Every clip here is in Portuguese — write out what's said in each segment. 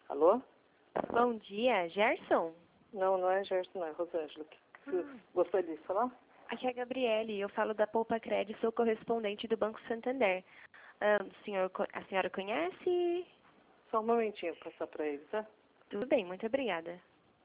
Alô? Bom dia, Gerson? Não, não é Gerson, não, é Rosângela. Você gostaria de falar? Aqui é a Gabriele, eu falo da Poupa Cred, sou correspondente do Banco Santander. A senhora conhece? Só um momentinho para passar para ele, tá? Tudo bem, muito obrigada.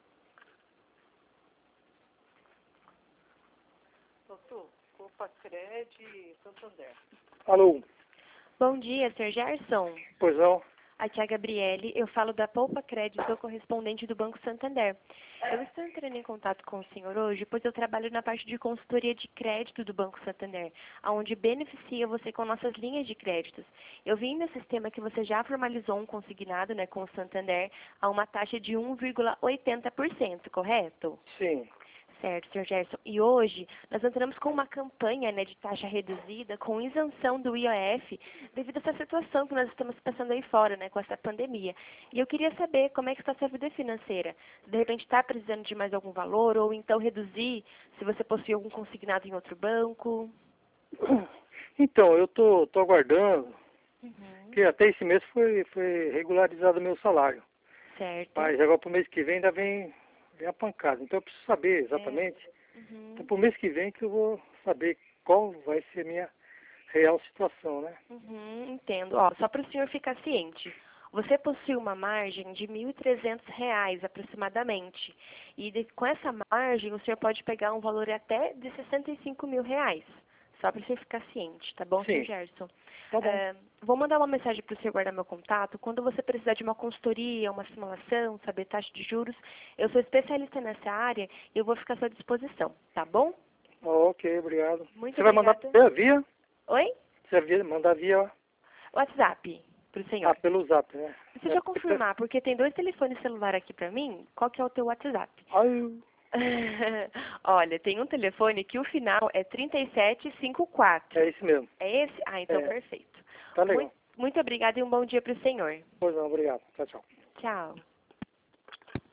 Doutor, Poupa Cred Santander. Alô? Bom dia, Sr. Gerson? Pois não? Aqui é a Gabriele, eu falo da Poupa Cred, sou correspondente do Banco Santander. Eu estou entrando em contato com o senhor hoje, pois eu trabalho na parte de consultoria de crédito do Banco Santander, onde beneficia você com nossas linhas de créditos. Eu vi no sistema que você já formalizou um consignado, com o Santander a uma taxa de 1,80%, correto? Sim. Certo, Sr. Gerson. E hoje nós entramos com uma campanha de taxa reduzida, com isenção do IOF, devido a essa situação que nós estamos passando aí fora, com essa pandemia. E eu queria saber como é que está a sua vida financeira. Se de repente está precisando de mais algum valor, ou então reduzir, se você possui algum consignado em outro banco. Então, eu tô aguardando, que até esse mês foi regularizado o meu salário. Certo. Mas agora pro mês que vem ainda vem a pancada. Então eu preciso saber exatamente. Então pro mês que vem que eu vou saber qual vai ser a minha real situação, né? Entendo. Ó, só para o senhor ficar ciente, você possui uma margem de R$ 1.300 aproximadamente. E com essa margem, o senhor pode pegar um valor até de R$ 65 mil. Só para você ficar ciente, tá bom, Sim. Sr. Gerson? Tá bom. Vou mandar uma mensagem para o senhor guardar meu contato. Quando você precisar de uma consultoria, uma simulação, saber taxa de juros, eu sou especialista nessa área e eu vou ficar à sua disposição, tá bom? Ok, obrigado. Muito Você vai mandar obrigada. via? Oi? Você vai mandar via WhatsApp, para o senhor. pelo Zap, né? Deixa eu confirmar, porque tem 2 telefones celular aqui pra mim. Qual que é o teu WhatsApp? Ai, Olha, tem um telefone que o final é 3754. é isso mesmo. É esse? Ah, então É. perfeito. Tá legal. Muito obrigada e um bom dia para o senhor. Pois não, obrigado. Tchau, tchau. Tchau.